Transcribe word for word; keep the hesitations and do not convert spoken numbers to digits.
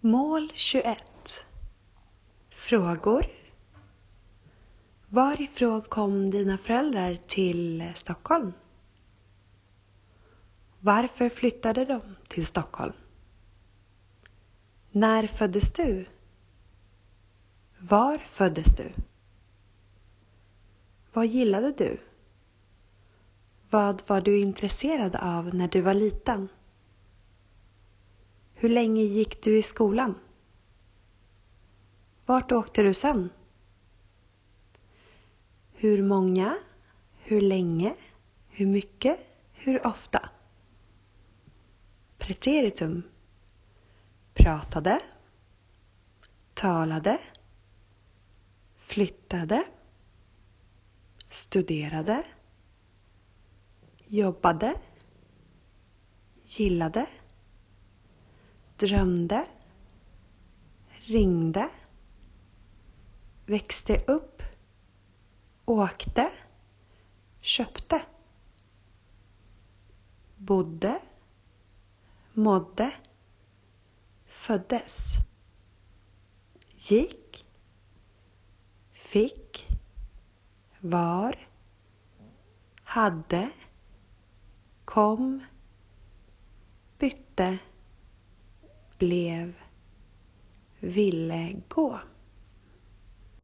Mål tjugoett. Frågor. Varifrån kom dina föräldrar till Stockholm? Varför flyttade de till Stockholm? När föddes du? Var föddes du? Vad gillade du? Vad var du intresserad av när du var liten? Hur länge gick du i skolan? Vart åkte du sen? Hur många? Hur länge? Hur mycket? Hur ofta? Preteritum. Pratade. Talade. Flyttade. Studerade. Jobbade. Gillade. Drömde. Ringde. Växte upp. Åkte. Köpte. Bodde. Mådde. Föddes. Gick. Fick. Var. Hade. Kom. Bytte. Blev. Ville gå.